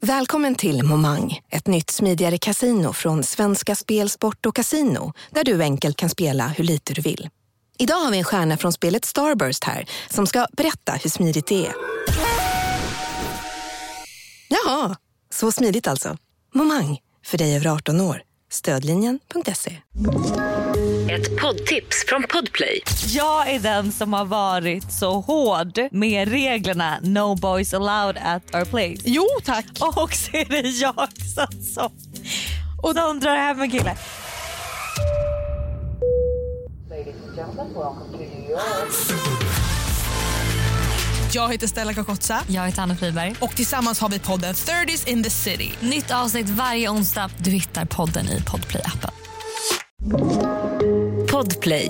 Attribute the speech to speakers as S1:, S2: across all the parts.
S1: Välkommen till Momang, ett nytt smidigare casino från Svenska Spel, Sport och Casino, där du enkelt kan spela hur lite du vill. Idag har vi en stjärna från spelet Starburst här som ska berätta hur smidigt det är. Jaha, så smidigt alltså. Momang, för dig över 18 år. Stödlinjen.se.
S2: Ett poddtips från Podplay.
S3: Jag är den som har varit så hård med reglerna No boys allowed at our place.
S4: Jo, tack.
S3: Och så är det jag som och de drar hem en kille.
S4: Jag heter Stella Kakotsa.
S5: Jag heter Anna Friberg.
S4: Och tillsammans har vi podden 30s in the City.
S5: Nytt avsnitt varje onsdag. Du hittar podden i Podplay-appen.
S2: Podplay.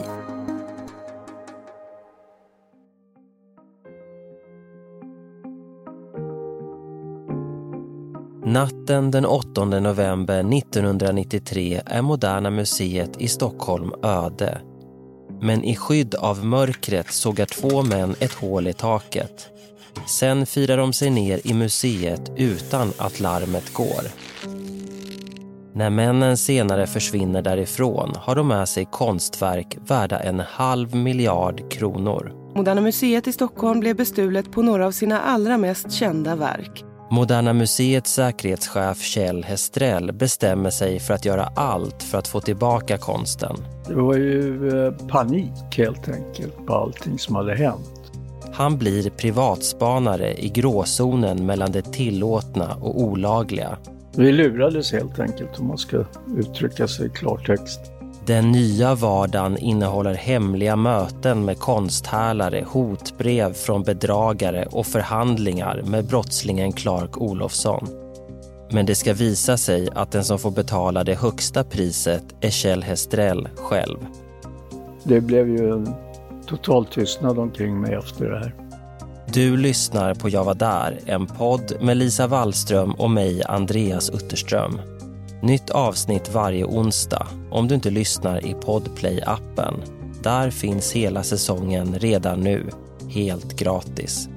S6: Natten den 8 november 1993 är Moderna Museet i Stockholm öde. Men i skydd av mörkret sågar två män ett hål i taket. Sen firar de sig ner i museet utan att larmet går. När männen senare försvinner därifrån har de med sig konstverk värda 500 miljoner kronor.
S7: Moderna Museet i Stockholm blev bestulet på några av sina allra mest kända verk.
S6: Moderna Museets säkerhetschef Kjell Hestrell bestämmer sig för att göra allt för att få tillbaka konsten.
S8: Det var ju panik helt enkelt på allting som hade hänt.
S6: Han blir privatspanare i gråzonen mellan det tillåtna och olagliga.
S8: Vi lurades helt enkelt, om man ska uttrycka sig i klartext.
S6: Den nya vardagen innehåller hemliga möten med konsthärlare, hotbrev från bedragare och förhandlingar med brottslingen Clark Olofsson. Men det ska visa sig att den som får betala det högsta priset är Kjell Hestrell själv.
S8: Det blev ju en total tystnad omkring mig efter det här.
S6: Du lyssnar på Jag var där, en podd med Lisa Wallström och mig, Andreas Utterström. Nytt avsnitt varje onsdag om du inte lyssnar i Podplay-appen. Där finns hela säsongen redan nu, helt gratis.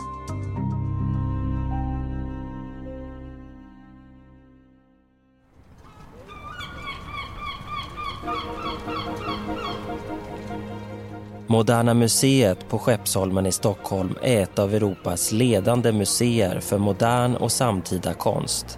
S6: Moderna Museet på Skeppsholmen i Stockholm är ett av Europas ledande museer för modern och samtida konst.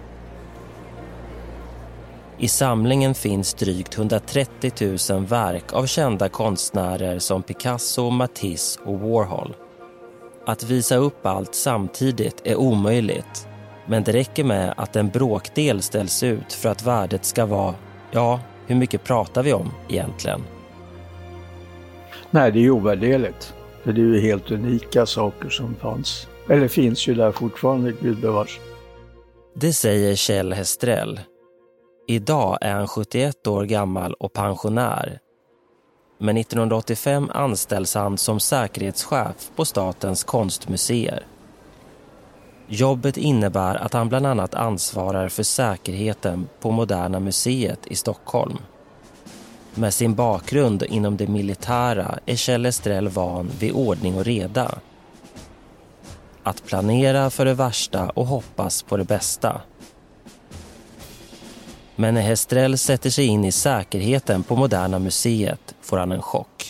S6: I samlingen finns drygt 130 000 verk av kända konstnärer som Picasso, Matisse och Warhol. Att visa upp allt samtidigt är omöjligt, men det räcker med att en bråkdel ställs ut för att värdet ska vara, ja, hur mycket pratar vi om egentligen?
S8: Nej, det är ju ovärderligt. För det är ju helt unika saker som fanns. Eller finns ju där fortfarande, gudbevars.
S6: Det säger Kjell Hestrell. Idag är han 71 år gammal och pensionär. Men 1985 anställs han som säkerhetschef på Statens konstmuseer. Jobbet innebär att han bland annat ansvarar för säkerheten på Moderna Museet i Stockholm. Med sin bakgrund inom det militära är Kjell Hestrell van vid ordning och reda. Att planera för det värsta och hoppas på det bästa. Men när Hestrell sätter sig in i säkerheten på Moderna Museet får han en chock.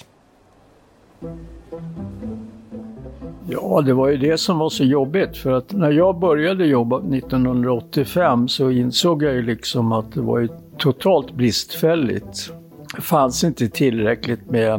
S8: Ja, det var ju det som var så jobbigt. För att när jag började jobba 1985 så insåg jag ju liksom att det var ju totalt bristfälligt. Det fanns inte tillräckligt med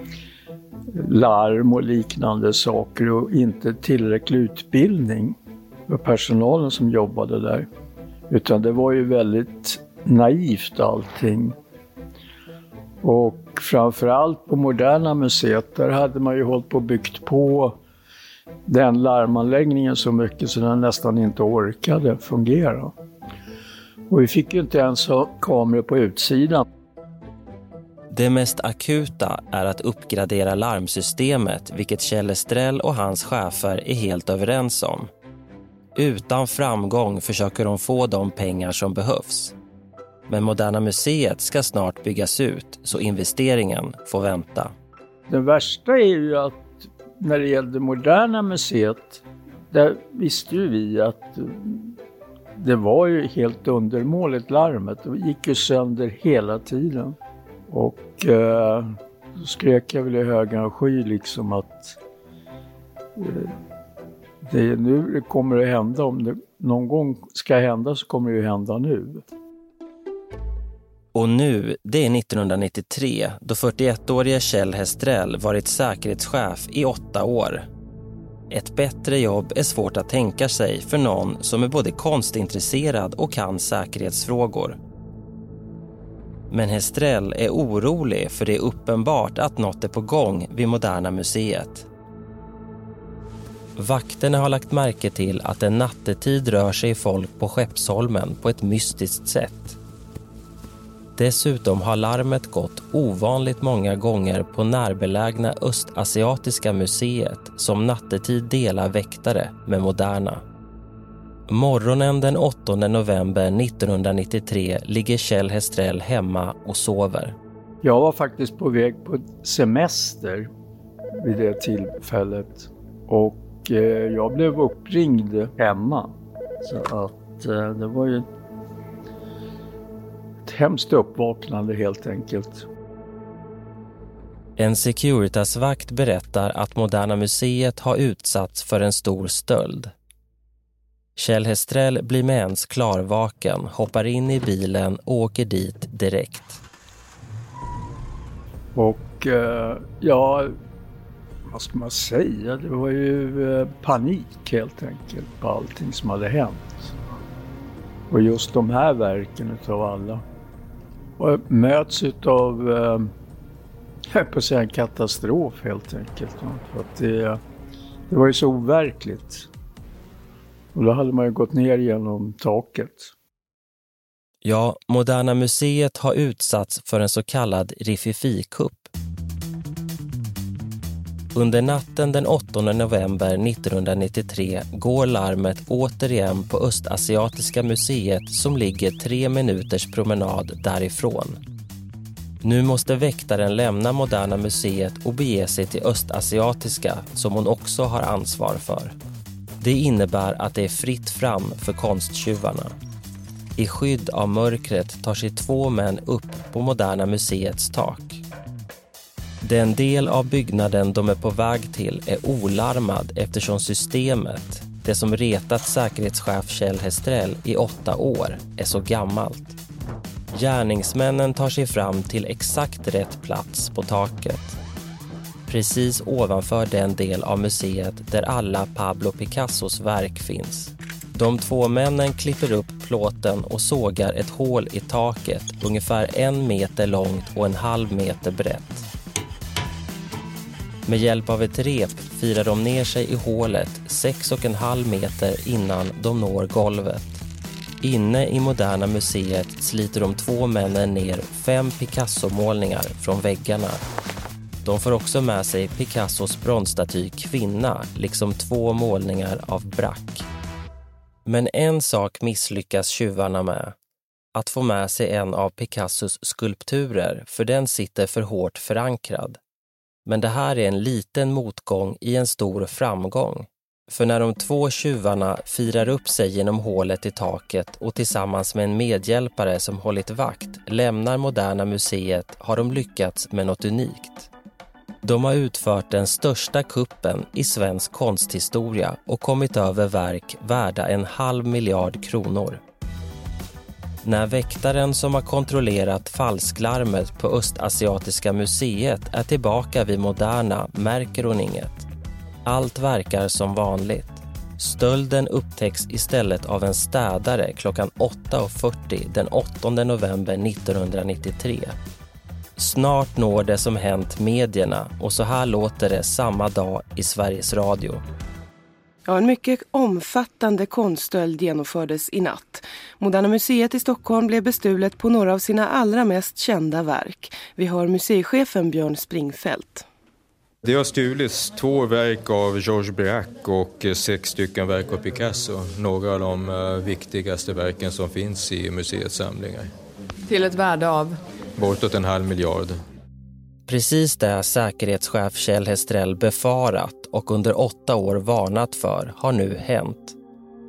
S8: larm och liknande saker och inte tillräcklig utbildning för personalen som jobbade där. Utan det var ju väldigt naivt allting. Och framförallt på Moderna Museet, där hade man ju hållit på och byggt på den larmanläggningen så mycket så den nästan inte orkade fungera. Och vi fick ju inte ens ha kameror på utsidan.
S6: Det mest akuta är att uppgradera larmsystemet, vilket Kjell Hestrell och hans chefer är helt överens om. Utan framgång försöker de få de pengar som behövs. Men Moderna Museet ska snart byggas ut, så investeringen får vänta.
S8: Det värsta är ju att när det gällde Moderna Museet, där visste ju vi att det var ju helt undermåligt larmet. Det gick ju sönder hela tiden. Och då skrek jag väl i högan sky liksom att det kommer att hända. Om det någon gång ska hända så kommer det ju hända nu.
S6: Och nu, det är 1993, då 41-åriga Kjell Hestrell varit säkerhetschef i 8 år. Ett bättre jobb är svårt att tänka sig för någon som är både konstintresserad och kan säkerhetsfrågor. Men Hestrell är orolig för det är uppenbart att något är på gång vid Moderna museet. Vakterna har lagt märke till att en nattetid rör sig folk på Skeppsholmen på ett mystiskt sätt. Dessutom har larmet gått ovanligt många gånger på närbelägna Östasiatiska museet som nattetid delar väktare med Moderna. Morgonen den 8 november 1993 ligger Kjell Hestrell hemma och sover.
S8: Jag var faktiskt på väg på semester vid det tillfället och jag blev uppringd hemma. Så att det var ju ett hemskt uppvaknande helt enkelt.
S6: En Securitas-vakt berättar att Moderna museet har utsatts för en stor stöld. Kjell Hestrell blir med ens klarvaken, hoppar in i bilen och åker dit direkt.
S8: Och vad ska man säga? Det var ju panik helt enkelt på allting som hade hänt. Och just de här verken utav alla. Och möts utav på att säga en katastrof helt enkelt. För att det var ju så overkligt. Och då hade man ju gått ner genom taket.
S6: Ja, Moderna museet har utsatts för en så kallad Rififi-kupp. Under natten den 8 november 1993 går larmet återigen på Östasiatiska museet som ligger 3 minuters promenad därifrån. Nu måste väktaren lämna Moderna museet och bege sig till Östasiatiska som hon också har ansvar för. Det innebär att det är fritt fram för konsttjuvarna. I skydd av mörkret tar sig 2 män upp på Moderna museets tak. Den del av byggnaden de är på väg till är olarmad eftersom systemet, det som retat säkerhetschef Kjell Hestrell i 8 år, är så gammalt. Gärningsmännen tar sig fram till exakt rätt plats på taket. Precis ovanför den del av museet där alla Pablo Picassos verk finns. De 2 männen klipper upp plåten och sågar ett hål i taket ungefär 1 meter långt och 1,5 meter brett. Med hjälp av ett rep firar de ner sig i hålet 6,5 meter innan de når golvet. Inne i Moderna museet sliter de 2 männen ner 5 Picasso-målningar från väggarna. De får också med sig Picassos bronsstaty Kvinna, liksom 2 målningar av Braque. Men en sak misslyckas tjuvarna med. Att få med sig en av Picassos skulpturer, för den sitter för hårt förankrad. Men det här är en liten motgång i en stor framgång. För när de 2 tjuvarna firar upp sig genom hålet i taket och tillsammans med en medhjälpare som hållit vakt lämnar Moderna museet har de lyckats med något unikt. De har utfört den största kuppen i svensk konsthistoria och kommit över verk värda 1,5 miljard kronor. När väktaren som har kontrollerat falsklarmet på Östasiatiska museet är tillbaka vid Moderna märker hon inget. Allt verkar som vanligt. Stölden upptäcks istället av en städare klockan 8:40 den 8 november 1993. Snart når det som hänt medierna och så här låter det samma dag i Sveriges Radio.
S7: Ja, en mycket omfattande konststöld genomfördes i natt. Moderna museet i Stockholm blev bestulet på några av sina allra mest kända verk. Vi har museichefen Björn Springfeldt.
S9: Det har stulits 2 verk av Georges Braque och 6 stycken verk av Picasso. Några av de viktigaste verken som finns i museets samlingar.
S10: Till ett värde av?
S9: Bortåt 1,5 miljard.
S6: Precis det säkerhetschef Kjell Hestrell befarat och under 8 år varnat för har nu hänt.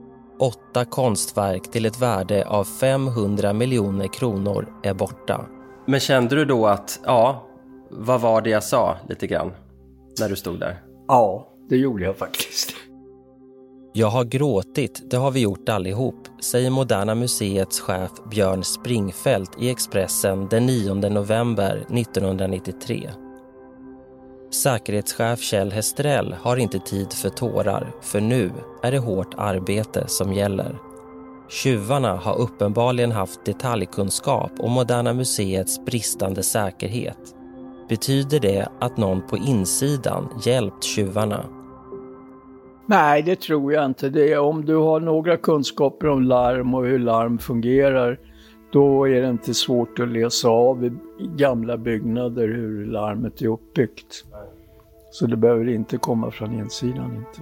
S6: 8 konstverk till ett värde av 500 miljoner kronor är borta. Men kände du då att, vad var det jag sa lite grann när du stod där?
S8: Ja, det gjorde jag faktiskt.
S6: Jag har gråtit, det har vi gjort allihop, säger Moderna Museets chef Björn Springfeldt i Expressen den 9 november 1993. Säkerhetschef Kjell Hestrell har inte tid för tårar, för nu är det hårt arbete som gäller. Tjuvarna har uppenbarligen haft detaljkunskap om Moderna Museets bristande säkerhet. Betyder det att någon på insidan hjälpt tjuvarna?
S8: Nej, det tror jag inte. Om du har några kunskaper om larm och hur larm fungerar, då är det inte svårt att läsa av i gamla byggnader hur larmet är uppbyggt. Så det behöver inte komma från insidan inte.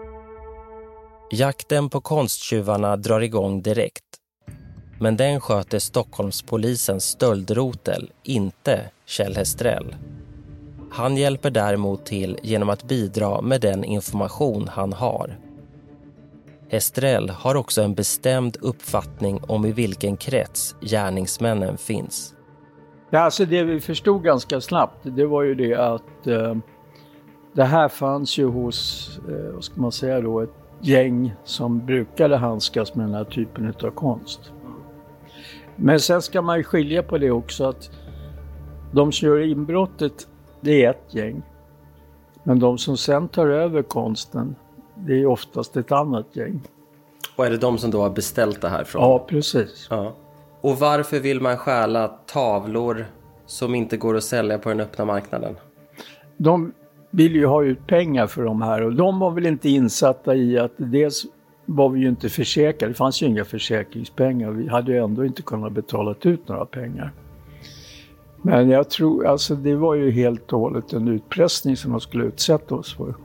S6: Jakten på konsttjuvarna drar igång direkt. Men den sköter Stockholmspolisens stöldrotel, inte Kjell Hestrell. Han hjälper däremot till genom att bidra med den information han har. Hestrell har också en bestämd uppfattning om i vilken krets gärningsmännen finns.
S8: Ja, alltså det vi förstod ganska snabbt, det var ju det att det här fanns ju hos, vad ska man säga då, ett gäng som brukade handskas med den här typen av konst. Men sen ska man ju skilja på det också att de som gör inbrottet, det är ett gäng. Men de som sen tar över konsten, det är oftast ett annat gäng.
S6: Och är det de som då har beställt det här från?
S8: Ja, precis.
S6: Ja. Och varför vill man stjäla tavlor som inte går att sälja på den öppna marknaden?
S8: De vill ju ha ut pengar för de här och de var väl inte insatta i att dels var vi ju inte försäkrade. Det fanns ju inga försäkringspengar. Vi hade ju ändå inte kunnat betala ut några pengar. Men jag tror, alltså det var ju helt och hållet en utpressning som de skulle utsätta oss för.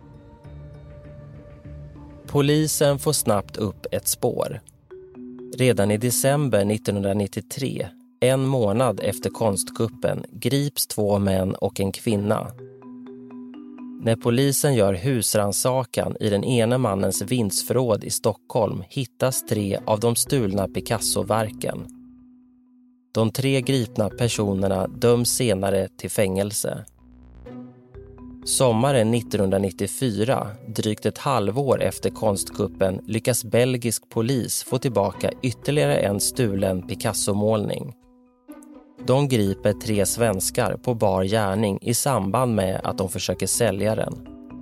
S6: Polisen får snabbt upp ett spår. Redan i december 1993, en månad efter konstkuppen, grips 2 män och en kvinna. När polisen gör husrannsakan i den ena mannens vindsförråd i Stockholm hittas 3 av de stulna Picasso-verken. De 3 gripna personerna döms senare till fängelse. Sommaren 1994, drygt ett halvår efter konstkuppen, lyckas belgisk polis få tillbaka ytterligare en stulen Picasso-målning. De griper 3 svenskar på bar gärning i samband med att de försöker sälja den.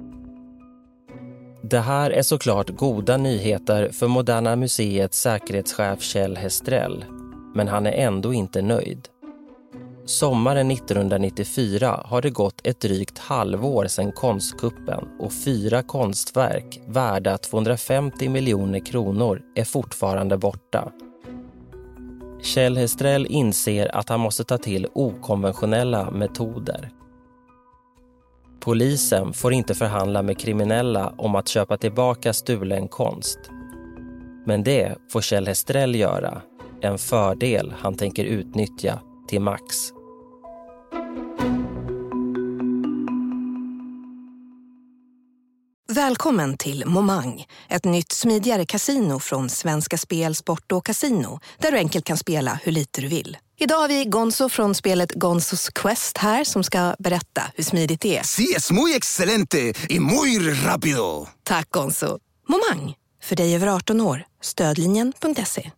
S6: Det här är såklart goda nyheter för Moderna Museets säkerhetschef Kjell Hestrell, men han är ändå inte nöjd. Sommaren 1994 har det gått ett drygt halvår sedan konstkuppen och 4 konstverk värda 250 miljoner kronor är fortfarande borta. Kjell Hestrell inser att han måste ta till okonventionella metoder. Polisen får inte förhandla med kriminella om att köpa tillbaka stulen konst. Men det får Kjell Hestrell göra, en fördel han tänker utnyttja till max.
S1: Välkommen till Momang, ett nytt smidigare kasino från Svenska Spel, Sport och Casino, där du enkelt kan spela hur lite du vill. Idag har vi Gonzo från spelet Gonzos Quest här som ska berätta hur smidigt det är.
S11: Sí, es muy excelente y muy rápido.
S1: Tack Gonzo. Momang, för dig över 18 år. Stödlinjen.se.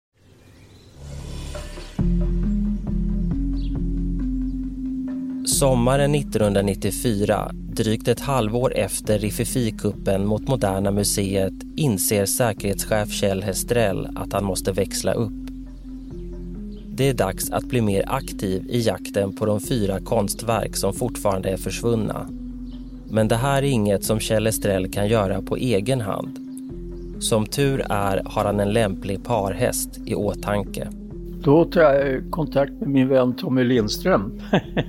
S6: Sommaren 1994, drygt ett halvår efter Riffifi-kuppen mot Moderna Museet, inser säkerhetschef Kjell Hestrell att han måste växla upp. Det är dags att bli mer aktiv i jakten på de 4 konstverk som fortfarande är försvunna. Men det här är inget som Kjell Hestrell kan göra på egen hand. Som tur är har han en lämplig parhäst i åtanke.
S8: Då tar jag kontakt med min vän Tommy Lindström.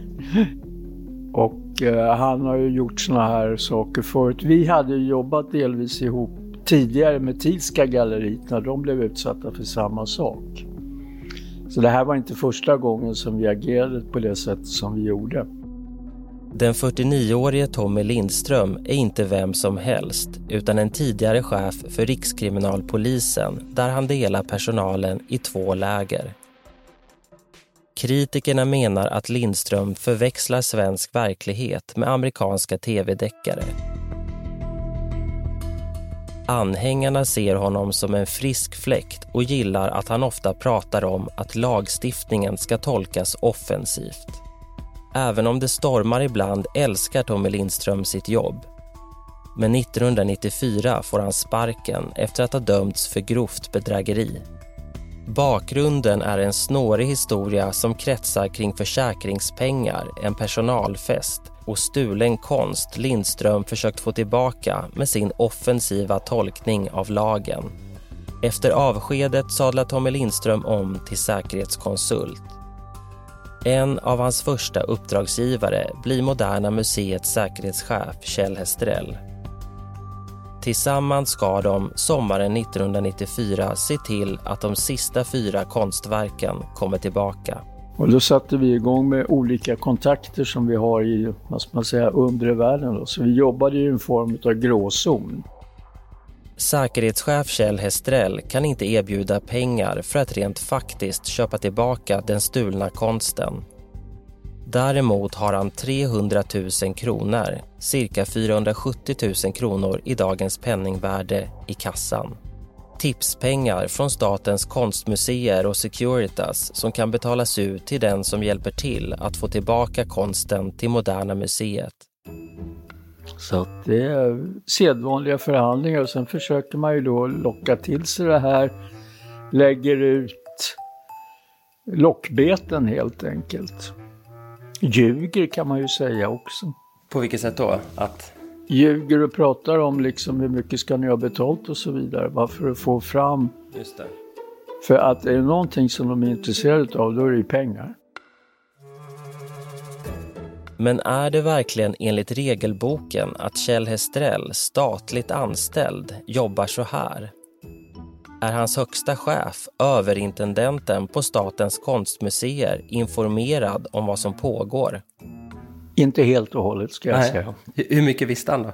S8: Och han har ju gjort såna här saker förut. Vi hade ju jobbat delvis ihop tidigare med Tidska galleriet när de blev utsatta för samma sak. Så det här var inte första gången som vi agerade på det sätt som vi gjorde.
S6: Den 49-årige Tommy Lindström är inte vem som helst utan en tidigare chef för Rikskriminalpolisen där han delar personalen i 2 läger. Kritikerna menar att Lindström förväxlar svensk verklighet med amerikanska tv-deckare. Anhängarna ser honom som en frisk fläkt och gillar att han ofta pratar om att lagstiftningen ska tolkas offensivt. Även om det stormar ibland älskar Tommy Lindström sitt jobb. Men 1994 får han sparken efter att ha dömts för grovt bedrägeri. Bakgrunden är en snårig historia som kretsar kring försäkringspengar, en personalfest och stulen konst Lindström försökt få tillbaka med sin offensiva tolkning av lagen. Efter avskedet sadlar Tommy Lindström om till säkerhetskonsult. En av hans första uppdragsgivare blir Moderna Museets säkerhetschef Kjell Hestrell. Tillsammans ska de sommaren 1994 se till att de sista 4 konstverken kommer tillbaka.
S8: Och då satte vi igång med olika kontakter som vi har i, vad ska man säga, undre världen då. Så vi jobbade i en form av gråzon.
S6: Säkerhetschef Kjell Hestrell kan inte erbjuda pengar för att rent faktiskt köpa tillbaka den stulna konsten. Däremot har han 300 000 kronor, cirka 470 000 kronor i dagens penningvärde i kassan. Tipspengar från statens konstmuseer och Securitas som kan betalas ut till den som hjälper till att få tillbaka konsten till Moderna Museet.
S8: Så att det är sedvanliga förhandlingar och sen försöker man ju då locka till sig det här, lägger ut lockbeten helt enkelt. Ljuger kan man ju säga också.
S6: På vilket sätt då? Att
S8: ljuger och pratar om liksom hur mycket ska ni ha betalt och så vidare. Varför att få fram.
S6: Just det.
S8: För att är det någonting som de är intresserade av, då är det ju pengar.
S6: Men är det verkligen enligt regelboken att Kjell Hestrell, statligt anställd, jobbar så här? Är hans högsta chef, överintendenten på Statens konstmuseer, informerad om vad som pågår?
S8: Inte helt och hållet ska jag säga.
S6: Hur mycket visste han då?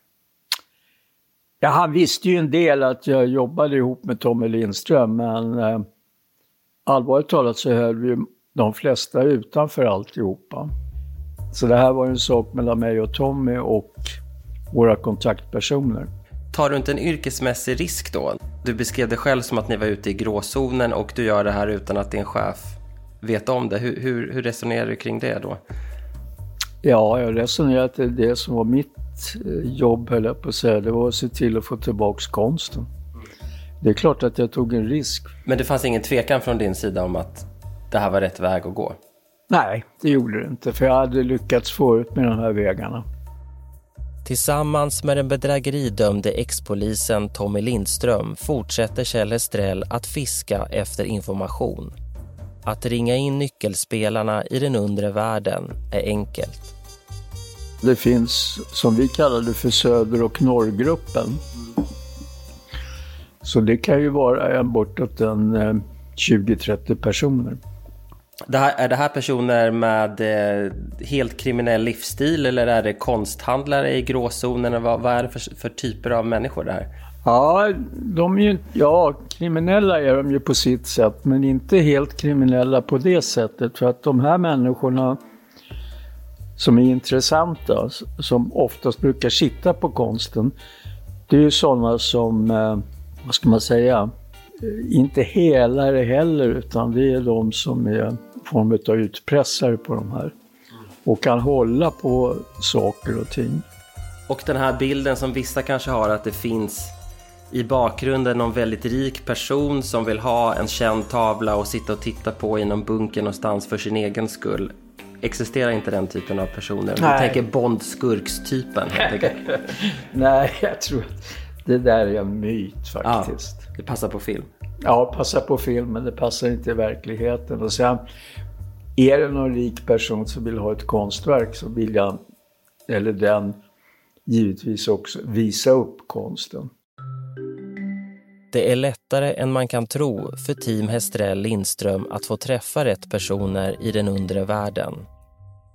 S8: Ja, han visste ju en del att jag jobbade ihop med Tommy Lindström, men allvarligt talat så höll vi de flesta utanför alltihopa. Så det här var en sak mellan mig och Tommy och våra kontaktpersoner.
S6: Tar du inte en yrkesmässig risk då? Du beskrev det själv som att ni var ute i gråzonen och du gör det här utan att din chef vet om det. Hur resonerar du kring det då?
S8: Ja, jag resonerar att det som var mitt jobb, höll jag på att säga, det var att se till att få tillbaka konsten. Det är klart att jag tog en risk.
S6: Men det fanns ingen tvekan från din sida om att det här var rätt väg att gå?
S8: Nej, det gjorde det inte, för jag hade lyckats förut med de här vägarna.
S6: Tillsammans med den bedrägeridömde ex-polisen Tommy Lindström fortsätter Kjell Hestrell att fiska efter information. Att ringa in nyckelspelarna i den undre världen är enkelt.
S8: Det finns, som vi kallar det, för söder- och norrgruppen. Så det kan ju vara bortåt 20-30 personer.
S6: Är det här personer med helt kriminell livsstil eller är det konsthandlare i gråzonen? Vad är det för typer av människor det här?
S8: Ja, kriminella är de ju på sitt sätt, men inte helt kriminella på det sättet. För att de här människorna som är intressanta, som oftast brukar sitta på konsten, det är ju sådana som, vad ska man säga, inte helare heller, utan det är de som är form av utpressare på de här och kan hålla på saker och ting.
S6: Och den här bilden som vissa kanske har, att det finns i bakgrunden någon väldigt rik person som vill ha en känd tavla och sitta och titta på i någon bunker någonstans för sin egen skull. Existerar inte den typen av personer? Du tänker Bond-skurkstypen helt enkelt.
S8: Nej, jag tror att det där är en myt faktiskt.
S6: Ja, det passar på film.
S8: Ja, passar på film, men det passar inte i verkligheten. Och sen är det någon rik person som vill ha ett konstverk, så vill jag, eller den, givetvis också visa upp konsten.
S6: Det är lättare än man kan tro för team Hestrell Lindström att få träffa rätt personer i den undre världen.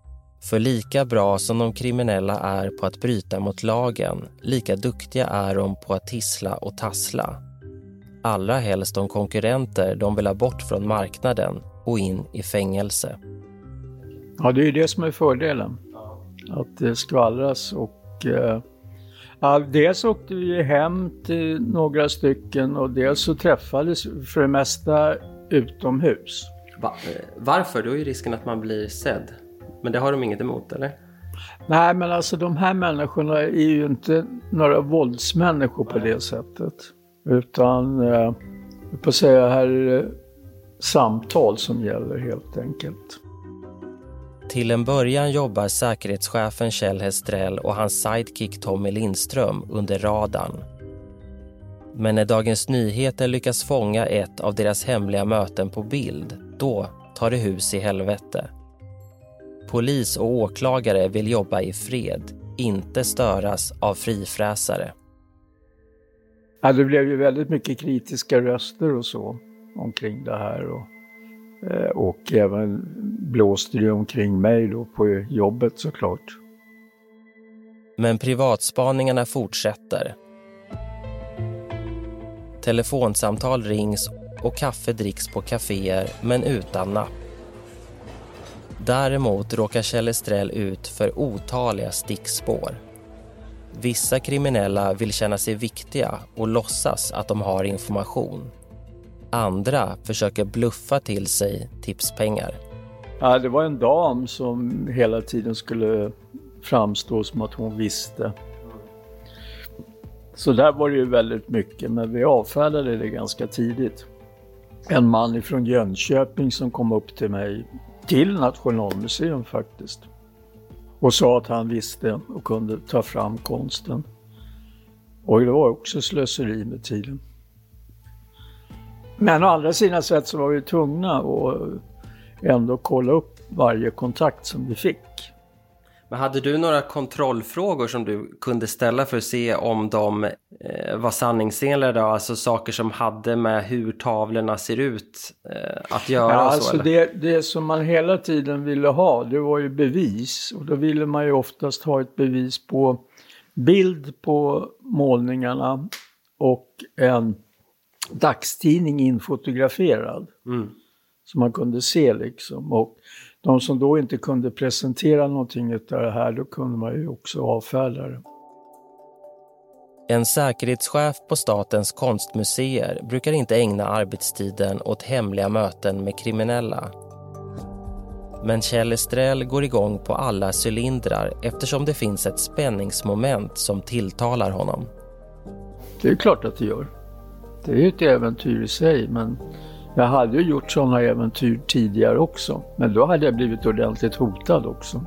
S6: För lika bra som de kriminella är på att bryta mot lagen, lika duktiga är de på att tissla och tassla. Allra helst de konkurrenter de vill ha bort från marknaden och in i fängelse.
S8: Ja, det är det som är fördelen. Att det skvallras och dels åkte vi hem till några stycken och dels så träffades för det mesta utomhus.
S6: Varför? Då är ju risken att man blir sedd. Men det har de inget emot, eller?
S8: Nej, men alltså de här människorna är ju inte några våldsmänniskor på det sättet. Utan, jag får säga här är det samtal som gäller helt enkelt.
S6: Till en början jobbar säkerhetschefen Kjell Hestrell och hans sidekick Tommy Lindström under radarn. Men när Dagens Nyheter lyckas fånga ett av deras hemliga möten på bild, då tar det hus i helvete. Polis och åklagare vill jobba i fred, inte störas av frifräsare.
S8: Ja, det blev ju väldigt mycket kritiska röster och så omkring det här. Och även blåste det omkring mig då på jobbet såklart.
S6: Men privatspaningarna fortsätter. Telefonsamtal rings och kaffe dricks på kaféer men utan napp. Däremot råkar Kjell Hestrell ut för otaliga stickspår. Vissa kriminella vill känna sig viktiga och låtsas att de har information. Andra försöker bluffa till sig tipspengar.
S8: Ja, det var en dam som hela tiden skulle framstå som att hon visste. Så där var det ju väldigt mycket, men vi avfärdade det ganska tidigt. En man från Jönköping som kom upp till mig, till Nationalmuseum faktiskt, och sa att han visste och kunde ta fram konsten. Och det var också slöseri med tiden. Men å andra sidan sett så var vi tvungna att ändå kolla upp varje kontakt som vi fick.
S6: Men hade du några kontrollfrågor som du kunde ställa för att se om de var sanningsenliga då? Alltså saker som hade med hur tavlorna ser ut att göra?
S8: Ja,
S6: och så,
S8: alltså det som man hela tiden ville ha, det var ju bevis. Och då ville man ju oftast ha ett bevis på bild på målningarna och en dagstidning infotograferad. Som man kunde se liksom. Och de som då inte kunde presentera någonting av det här, då kunde man ju också avfärda det.
S6: En säkerhetschef på Statens konstmuseer brukar inte ägna arbetstiden åt hemliga möten med kriminella. Men Kjell Hestrell går igång på alla cylindrar eftersom det finns ett spänningsmoment som tilltalar honom.
S8: Det är klart att det gör. Det är ju ett äventyr i sig, men jag hade ju gjort sådana äventyr tidigare också. Men då hade jag blivit ordentligt hotad också.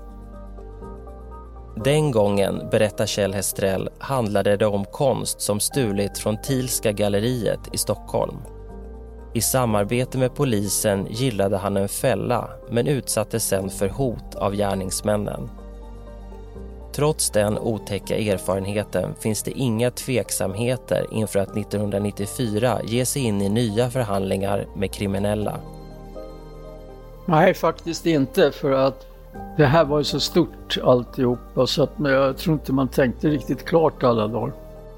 S6: Den gången, berättar Kjell Hestrell, handlade det om konst som stulit från Thielska galleriet i Stockholm. I samarbete med polisen gillade han en fälla men utsattes sen för hot av gärningsmännen. Trots den otäcka erfarenheten finns det inga tveksamheter inför att 1994 ge sig in i nya förhandlingar med kriminella.
S8: Nej, faktiskt inte, för att det här var ju så stort alltihopa så att jag tror inte man tänkte riktigt klart alla dagar.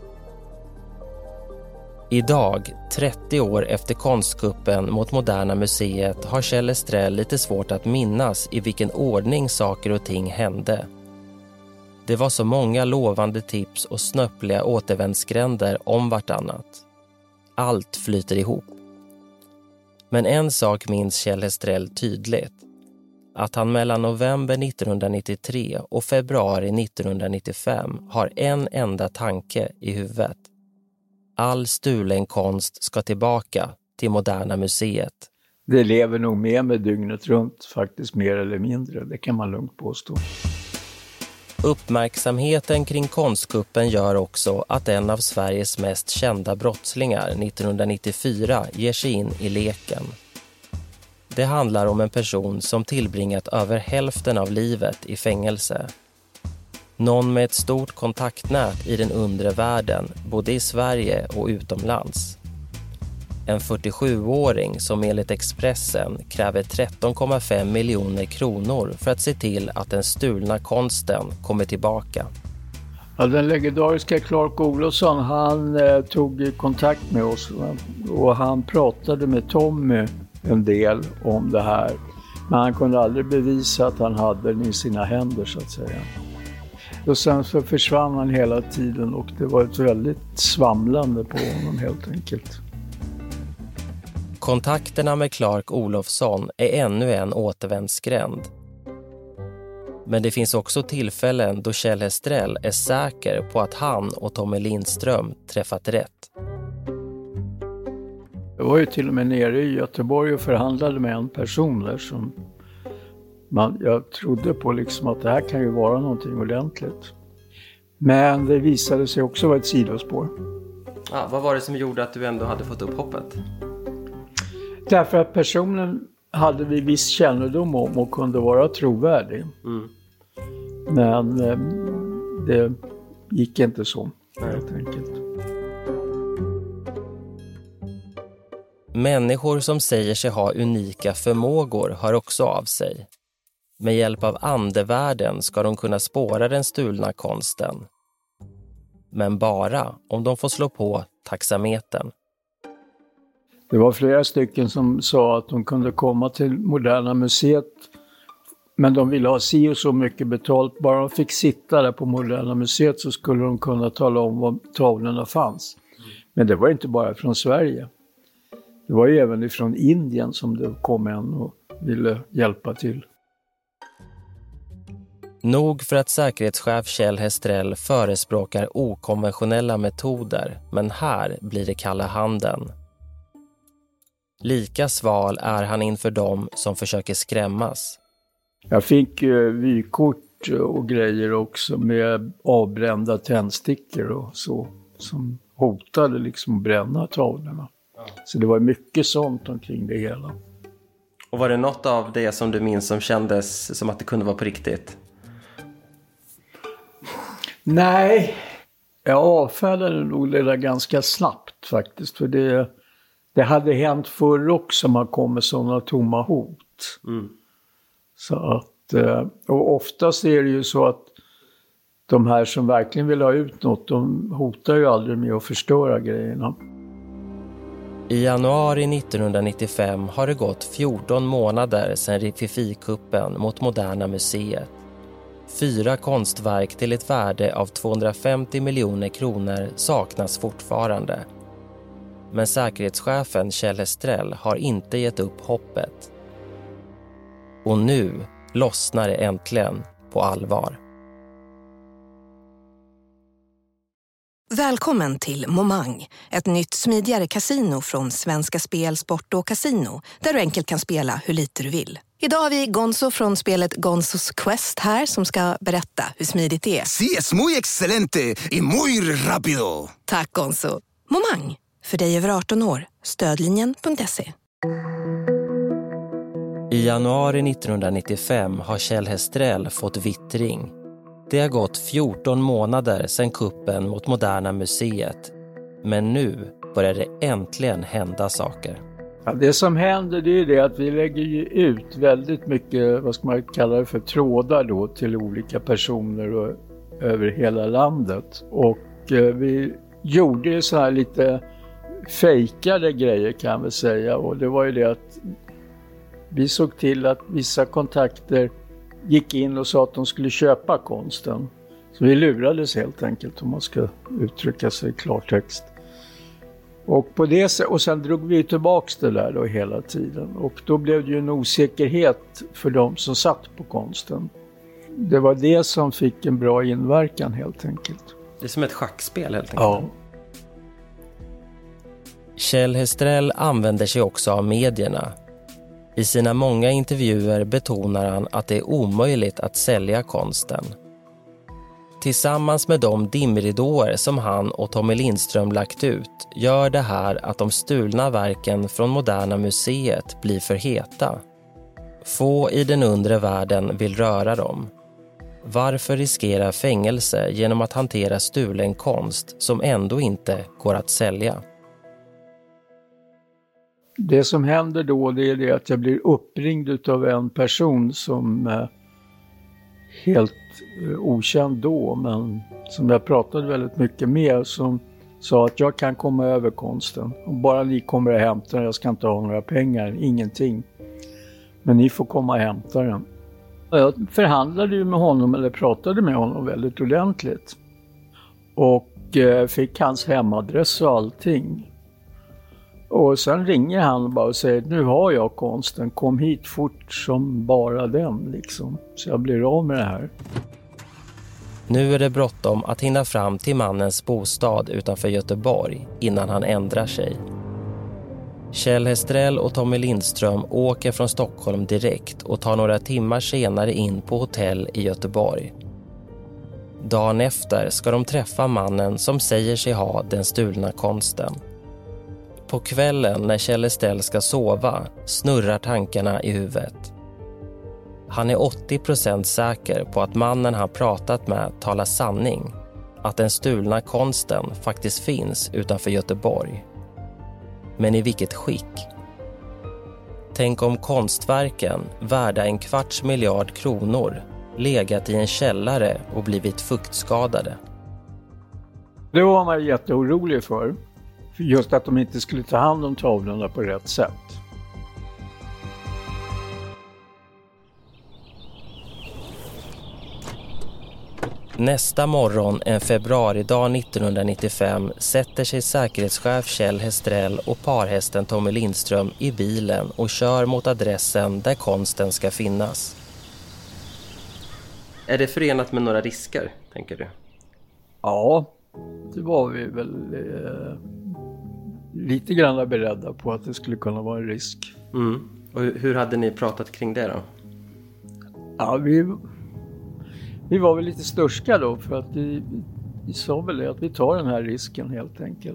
S6: Idag, 30 år efter konstkuppen mot Moderna museet, har Kjell Hestrell lite svårt att minnas i vilken ordning saker och ting hände. Det var så många lovande tips och snöppliga återvändsgränder om vartannat. Allt flyter ihop. Men en sak minns Kjell Hestrell tydligt. Att han mellan november 1993 och februari 1995 har en enda tanke i huvudet. All stulen konst ska tillbaka till Moderna museet.
S8: Det lever nog med dygnet runt, faktiskt mer eller mindre. Det kan man lugnt påstå.
S6: Uppmärksamheten kring konstkuppen gör också att en av Sveriges mest kända brottslingar 1994 ger sig in i leken. Det handlar om en person som tillbringat över hälften av livet i fängelse. Någon med ett stort kontaktnät i den undre världen, både i Sverige och utomlands. En 47-åring som enligt Expressen kräver 13,5 miljoner kronor för att se till att den stulna konsten kommer tillbaka.
S8: Ja, den legendariska Clark Olofsson, han tog kontakt med oss och han pratade med Tommy en del om det här. Men han kunde aldrig bevisa att han hade den i sina händer så att säga. Och sen så försvann han hela tiden och det var ett väldigt svamlande på honom helt enkelt.
S6: Kontakterna med Clark Olofsson är ännu en återvändsgränd. Men det finns också tillfällen då Kjell Hestrell är säker på att han och Tommy Lindström träffat rätt.
S8: Jag var ju till och med nere i Göteborg och förhandlade med en person där som jag trodde på liksom att det här kan ju vara någonting ordentligt. Men det visade sig också vara ett sidospår.
S6: Ja, vad var det som gjorde att du ändå hade fått upp hoppet?
S8: Därför att personen hade vi viss kännedom om och kunde vara trovärdig. Mm. Men det gick inte så helt enkelt.
S6: Människor som säger sig ha unika förmågor hör också av sig. Med hjälp av andevärlden ska de kunna spåra den stulna konsten. Men bara om de får slå på taxametern.
S8: Det var flera stycken som sa att de kunde komma till Moderna Museet. Men de ville ha si och så mycket betalt. Bara de fick sitta där på Moderna Museet så skulle de kunna tala om var tavlorna fanns. Men det var inte bara från Sverige. Det var ju även från Indien som det kom en och ville hjälpa till.
S6: Nog för att säkerhetschef Kjell Hestrell förespråkar okonventionella metoder, men här blir det kalla handen. Lika sval är han inför dem som försöker skrämmas.
S8: Jag fick vykort och grejer också med avbrända tändstickor och så som hotade liksom att bränna tavlorna. Så det var mycket sånt omkring det hela.
S6: Och var det något av det som du minns som kändes som att det kunde vara på riktigt?
S8: Nej, jag avfärdade nog det där ganska snabbt faktiskt. För det hade hänt förr också, man kom med sådana tomma hot. Mm. Så att, och oftast är det ju så att de här som verkligen vill ha ut något, de hotar ju aldrig med att förstöra grejerna.
S6: I januari 1995 har det gått 14 månader sedan Rififi-kuppen mot Moderna Museet. 4 konstverk till ett värde av 250 miljoner kronor saknas fortfarande. Men säkerhetschefen Kjell Hestrell har inte gett upp hoppet. Och nu lossnar det äntligen på allvar.
S1: Välkommen till Momang, ett nytt smidigare kasino från Svenska Spel, Sport och Casino, där du enkelt kan spela hur lite du vill. Idag har vi Gonzo från spelet Gonzos Quest här som ska berätta hur smidigt det är.
S11: Sí, es muy excelente y muy rápido.
S1: Tack Gonzo. Momang, för dig över 18 år. Stödlinjen.se.
S6: I januari 1995 har Kjell Hestrell fått vittring. Det har gått 14 månader sedan kuppen mot Moderna Museet. Men nu börjar det äntligen hända saker.
S8: Ja, det som händer det är det att vi lägger ju ut väldigt mycket, vad ska man kalla det för, trådar då till olika personer och, över hela landet. Och vi gjorde ju så här lite fejkade grejer kan vi säga. Och det var ju det att vi såg till att vissa kontakter gick in och sa att de skulle köpa konsten. Så vi lurades helt enkelt om man ska uttrycka sig i klartext. Och, och sen drog vi tillbaka det där då hela tiden. Och då blev det ju en osäkerhet för de som satt på konsten. Det var det som fick en bra inverkan helt enkelt.
S6: Det är som ett schackspel helt enkelt.
S8: Ja.
S6: Kjell Hestrell använder sig också av medierna. I sina många intervjuer betonar han att det är omöjligt att sälja konsten. Tillsammans med de dimridåer som han och Tommy Lindström lagt ut gör det här att de stulna verken från Moderna Museet blir för heta. Få i den undre världen vill röra dem. Varför riskera fängelse genom att hantera stulen konst som ändå inte går att sälja?
S8: Det som händer då, det är det att jag blir uppringd av en person som helt okänd då, men som jag pratade väldigt mycket med, som sa att jag kan komma över konsten. Om bara ni kommer och hämtar den, jag ska inte ha några pengar, ingenting. Men ni får komma och hämta den. Och jag förhandlade ju med honom, eller pratade med honom väldigt ordentligt. Och fick hans hemadress och allting. Och sen ringer han bara och säger, nu har jag konsten, kom hit fort som bara den liksom. Så jag blir av med det här.
S6: Nu är det bråttom att hinna fram till mannens bostad utanför Göteborg innan han ändrar sig. Kjell Hestrell och Tommy Lindström åker från Stockholm direkt och tar några timmar senare in på hotell i Göteborg. Dagen efter ska de träffa mannen som säger sig ha den stulna konsten. På kvällen när Kjell Hestrell ska sova snurrar tankarna i huvudet. Han är 80% säker på att mannen han pratat med talar sanning. Att den stulna konsten faktiskt finns utanför Göteborg. Men i vilket skick? Tänk om konstverken, värda 250 miljoner kronor, legat i en källare och blivit fuktskadade.
S8: Det var man jätteorolig för. Just att de inte skulle ta hand om tavlorna på rätt sätt.
S6: Nästa morgon, en februaridag 1995, sätter sig säkerhetschef Kjell Hestrell och parhästen Tommy Lindström i bilen och kör mot adressen där konsten ska finnas. Är det förenat med några risker, tänker du?
S8: Ja, det var vi väl lite grann beredda på att det skulle kunna vara en risk.
S6: Mm. Och hur hade ni pratat kring det då?
S8: Ja, vi var väl lite störska då, för att vi sa väl det, att vi tar den här risken helt enkelt.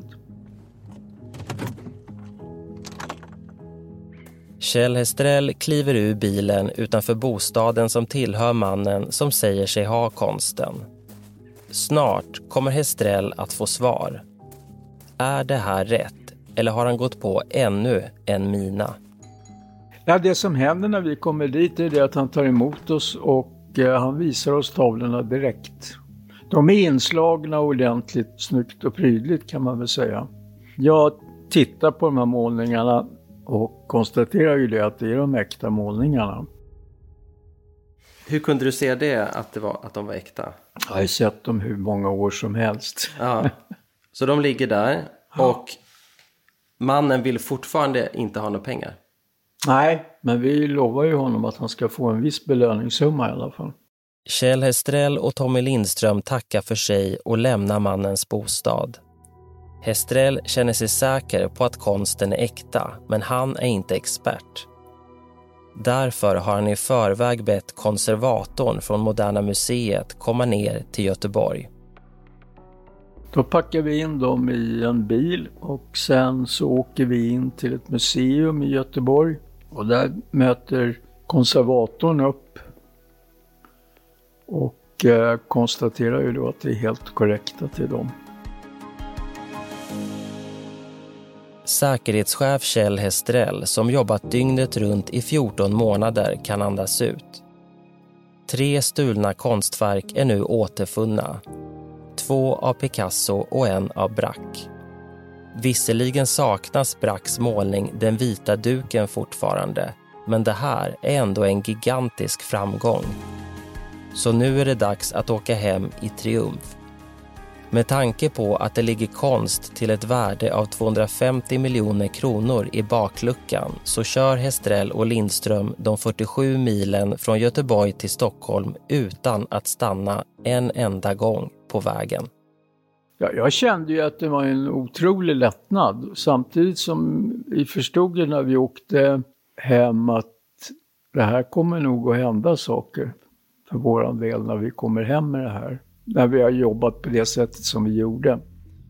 S6: Kjell Hestrell kliver ur bilen utanför bostaden som tillhör mannen som säger sig ha konsten. Snart kommer Hestrell att få svar. Är det här rätt? Eller har han gått på ännu en mina?
S8: Ja, det som händer när vi kommer dit är det att han tar emot oss och han visar oss tavlorna direkt. De är inslagna ordentligt, snyggt och prydligt kan man väl säga. Jag tittar på de här målningarna och konstaterar ju det att det är de äkta målningarna.
S6: Hur kunde du se det, att de var äkta?
S8: Jag har ju sett dem hur många år som helst.
S6: Ja. Så de ligger där och mannen vill fortfarande inte ha några pengar?
S8: Nej, men vi lovar ju honom att han ska få en viss belöningssumma i alla fall.
S6: Kjell Hestrell och Tommy Lindström tackar för sig och lämnar mannens bostad. Hestrell känner sig säker på att konsten är äkta, men han är inte expert. Därför har han i förväg bett konservatorn från Moderna Museet komma ner till Göteborg.
S8: Då packar vi in dem i en bil och sen så åker vi in till ett museum i Göteborg. Och där möter konservatorn upp och konstaterar ju då att det är helt korrekta till dem.
S6: Säkerhetschef Kjell Hestrell, som jobbat dygnet runt i 14 månader, kan andas ut. 3 stulna konstverk är nu återfunna. 2 av Picasso och 1 av Braque. Visserligen saknas Braques målning Den vita duken fortfarande, men det här är ändå en gigantisk framgång. Så nu är det dags att åka hem i triumf. Med tanke på att det ligger konst till ett värde av 250 miljoner kronor i bakluckan så kör Hestrell och Lindström de 47 milen från Göteborg till Stockholm utan att stanna en enda gång på vägen.
S8: Ja, jag kände ju att det var en otrolig lättnad. Samtidigt som vi förstod när vi åkte hem att det här kommer nog att hända saker för våran del när vi kommer hem med det här. När vi har jobbat på det sättet som vi gjorde.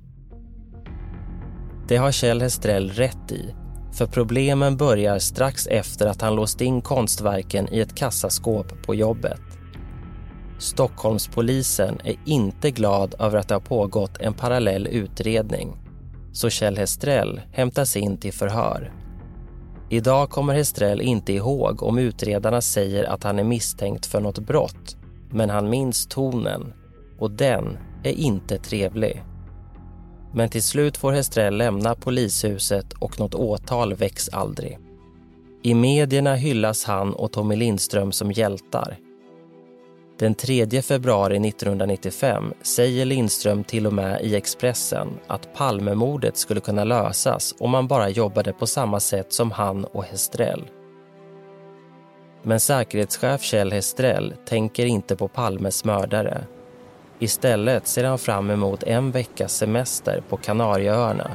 S6: Det har Kjell Hestrell rätt i. För problemen börjar strax efter att han låst in konstverken i ett kassaskåp på jobbet. Stockholmspolisen är inte glad över att det har pågått en parallell utredning. Så Kjell Hestrell hämtas in till förhör. Idag kommer Hestrell inte ihåg om utredarna säger att han är misstänkt för något brott, men han minns tonen och den är inte trevlig. Men till slut får Hestrell lämna polishuset och något åtal väcks aldrig. I medierna hyllas han och Tommy Lindström som hjältar. Den 3 februari 1995 säger Lindström till och med i Expressen att Palmemordet skulle kunna lösas om man bara jobbade på samma sätt som han och Hestrell. Men säkerhetschef Kjell Hestrell tänker inte på Palmes mördare. Istället ser han fram emot en veckas semester på Kanarieöarna.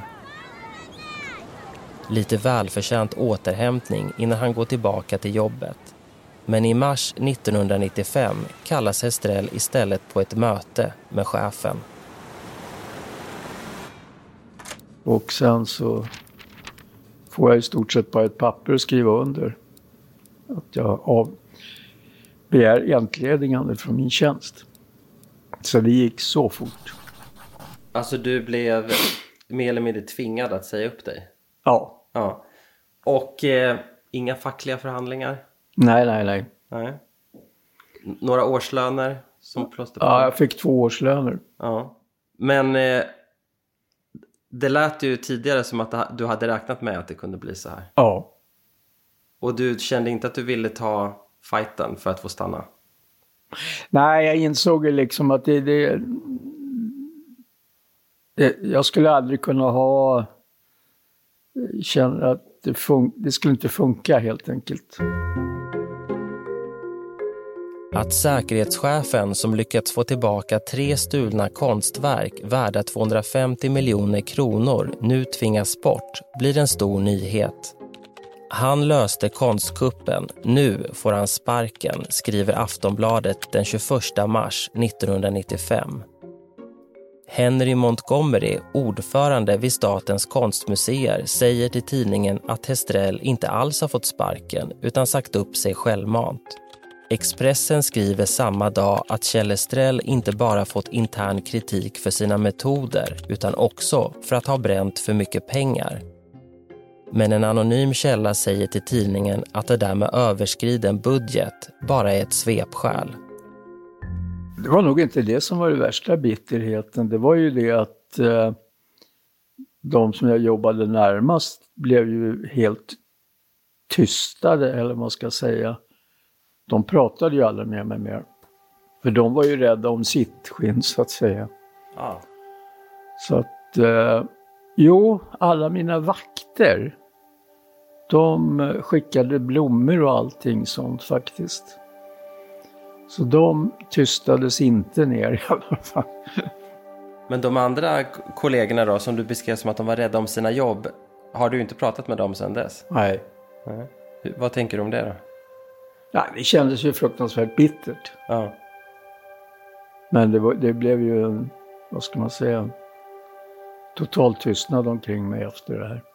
S6: Lite välförtjänt återhämtning innan han går tillbaka till jobbet. Men i mars 1995 kallas Hestrell istället på ett möte med chefen.
S8: Och sen så får jag i stort sett bara ett papper att skriva under. Att jag begär entledigande från min tjänst. Så det gick så fort.
S6: Alltså du blev mer eller mindre tvingad att säga upp dig?
S8: Ja.
S6: Ja. Och inga fackliga förhandlingar?
S8: Nej.
S6: Några årslöner som plåster på?
S8: Ja, jag fick 2 årslöner.
S6: Ja. Men det lät ju tidigare som att du hade räknat med att det kunde bli så här.
S8: Ja.
S6: Och du kände inte att du ville ta fighten för att få stanna?
S8: Nej, jag insåg ju liksom att jag skulle aldrig kunna känna att det skulle inte funka helt enkelt.
S6: Att säkerhetschefen som lyckats få tillbaka 3 stulna konstverk värda 250 miljoner kronor nu tvingas bort blir en stor nyhet. Han löste konstkuppen, nu får han sparken, skriver Aftonbladet den 21 mars 1995. Henry Montgomery, ordförande vid Statens konstmuseer, säger till tidningen att Hestrell inte alls har fått sparken utan sagt upp sig självmant. Expressen skriver samma dag att Kjell Hestrell inte bara fått intern kritik för sina metoder utan också för att ha bränt för mycket pengar. Men en anonym källa säger till tidningen att det där med överskriden budget bara är ett svepskäl.
S8: Det var nog inte det som var det värsta bitterheten. Det var ju det att de som jag jobbade närmast blev ju helt tystade, eller vad man ska säga. De pratade ju aldrig med mig mer. För de var ju rädda om sitt skinn, så att säga.
S6: Ja.
S8: Så att, alla mina vakter, de skickade blommor och allting sånt faktiskt. Så de tystades inte ner i alla fall.
S6: Men de andra kollegorna då, som du beskrev som att de var rädda om sina jobb, har du inte pratat med dem sedan dess?
S8: Nej.
S6: Vad tänker du om det då?
S8: Ja, det kändes ju fruktansvärt bittert.
S6: Ja.
S8: Men det blev ju en, vad ska man säga, total tystnad omkring mig efter det här.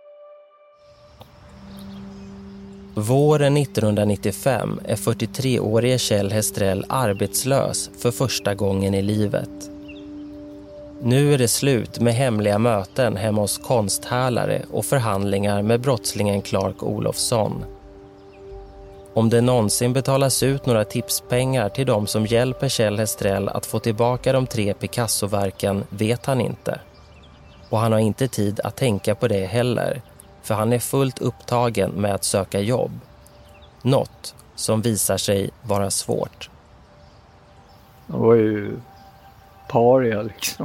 S6: Våren 1995 är 43-årige Kjell Hestrell arbetslös för första gången i livet. Nu är det slut med hemliga möten hemma hos konsthärlare och förhandlingar med brottslingen Clark Olofsson. Om det någonsin betalas ut några tipspengar till de som hjälper Kjell Hestrell att få tillbaka de 3 Picasso-verken vet han inte. Och han har inte tid att tänka på det heller, för han är fullt upptagen med att söka jobb. Något som visar sig vara svårt.
S8: Det var ju paria liksom.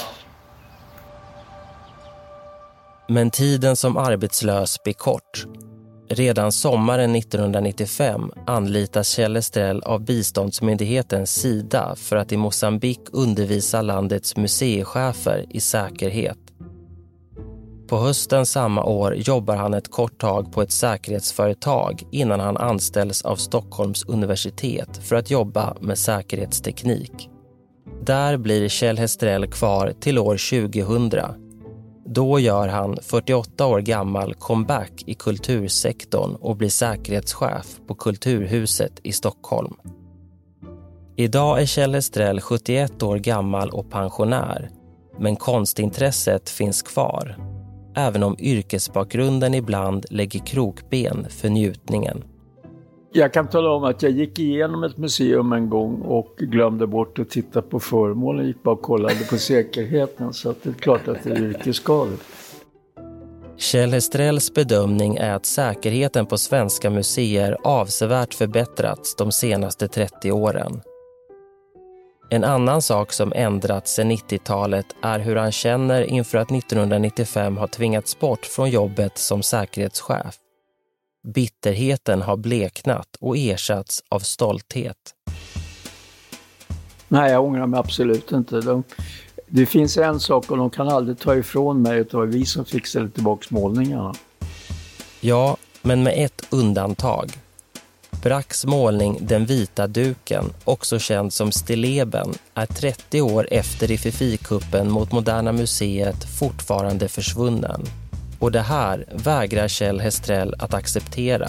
S6: Men tiden som arbetslös blir kort. Redan sommaren 1995 anlitas Kjell Hestrell av biståndsmyndigheten Sida för att i Mosambik undervisa landets museichefer i säkerhet. På hösten samma år jobbar han ett kort tag på ett säkerhetsföretag innan han anställs av Stockholms universitet för att jobba med säkerhetsteknik. Där blir Kjell Hestrell kvar till år 2000. Då gör han 48 år gammal comeback i kultursektorn och blir säkerhetschef på Kulturhuset i Stockholm. Idag är Kjell Hestrell 71 år gammal och pensionär, men konstintresset finns kvar. även om yrkesbakgrunden ibland lägger krokben för njutningen.
S8: Jag kan tala om att jag gick igenom ett museum en gång och glömde bort att titta på föremålen. Jag gick bara och kollade på säkerheten, så att det är klart att det är yrkesskadligt.
S6: Kjell Hestrells bedömning är att säkerheten på svenska museer avsevärt förbättrats de senaste 30 åren. En annan sak som ändrats sedan 90-talet är hur han känner inför att 1995 har tvingats bort från jobbet som säkerhetschef. Bitterheten har bleknat och ersatts av stolthet.
S8: Nej, jag ångrar mig absolut inte. Det finns en sak och de kan aldrig ta ifrån mig, utan vi som fixade tillbaka målningarna.
S6: Ja, men med ett undantag. Bracks målning Den vita duken, också känd som Stilleben, är 30 år efter Riffifi-kuppen mot Moderna museet fortfarande försvunnen. Och det här vägrar Kjell Hestrell att acceptera.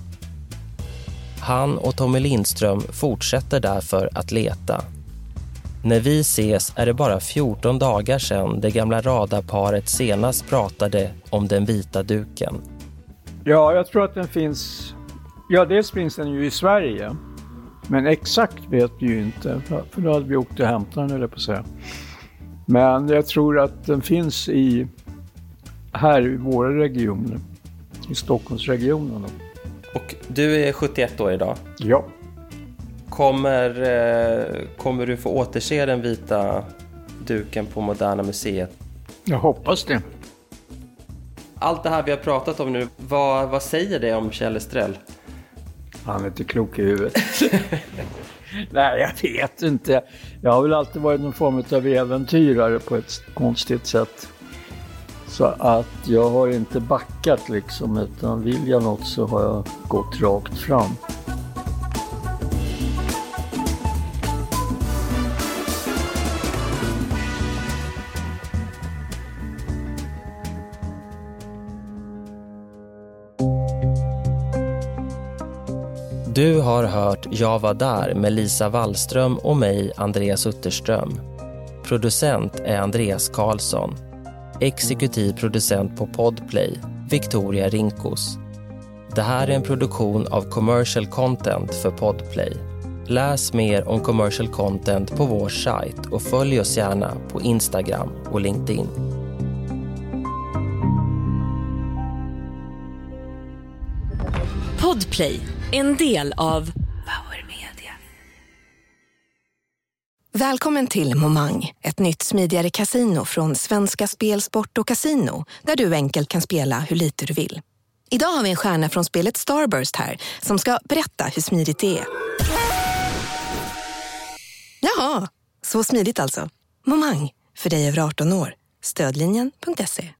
S6: Han och Tommy Lindström fortsätter därför att leta. När vi ses är det bara 14 dagar sedan det gamla radarparet senast pratade om Den vita duken.
S8: Ja, jag tror att den finns... Ja, dels finns den ju i Sverige. Men exakt vet vi ju inte. För då hade vi åkt och hämtat den, eller på att säga. Men jag tror att den finns här i våra regioner. I Stockholmsregionen.
S6: Och du är 71 år idag?
S8: Ja.
S6: Kommer du få återse Den vita duken på Moderna museet?
S8: Jag hoppas det.
S6: Allt det här vi har pratat om nu, vad säger det om Kjell Hestrell?
S8: Han är inte klok i huvudet. Nej, jag vet inte. Jag har väl alltid varit någon form av äventyrare på ett konstigt sätt. Så att jag har inte backat liksom, utan vill jag något så har jag gått rakt fram.
S6: Du har hört Jag var där med Lisa Wallström och mig, Andreas Utterström. Producent är Andreas Karlsson. Exekutiv producent på Podplay, Victoria Rinkos. Det här är en produktion av Commercial Content för Podplay. Läs mer om commercial content på vår sajt och följ oss gärna på Instagram och LinkedIn.
S2: Podplay, en del av Power Media.
S1: Välkommen till Momang, ett nytt smidigare kasino från Svenska Spel, Sport och Casino, där du enkelt kan spela hur lite du vill. Idag har vi en stjärna från spelet Starburst här som ska berätta hur smidigt det är. Jaha, så smidigt alltså. Momang, för dig över 18 år. Stödlinjen.se.